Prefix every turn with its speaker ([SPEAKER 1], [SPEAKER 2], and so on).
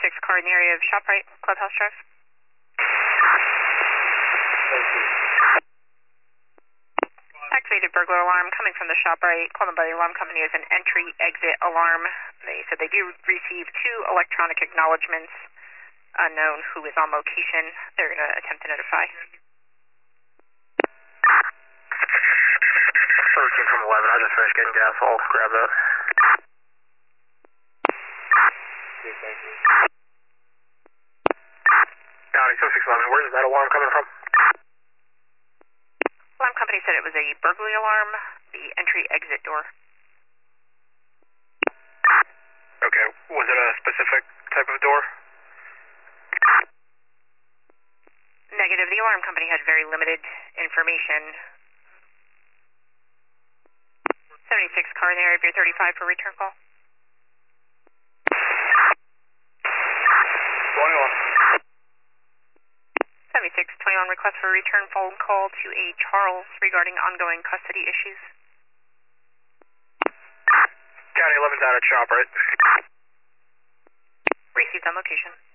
[SPEAKER 1] 76 car in the area of ShopRite, Clubhouse Drive. Activated burglar alarm coming from the ShopRite. Called by the alarm company as an entry-exit alarm. They said they do receive 2 electronic acknowledgements. Unknown who is on location. They're going to attempt to notify.
[SPEAKER 2] 13 from 11. I just finished getting gas. I'll grab that.
[SPEAKER 3] Thank you.
[SPEAKER 2] County 7611. Where's that alarm coming from?
[SPEAKER 1] Alarm company said it was a burglary alarm, the entry-exit door.
[SPEAKER 2] Okay. Was it a specific type of door?
[SPEAKER 1] Negative. The alarm company had very limited information. 76 car in the area of your 35 for return call. 7621 request for a return phone call to a Charles regarding ongoing custody issues.
[SPEAKER 2] County 11's out at ShopRite.
[SPEAKER 1] Received on location.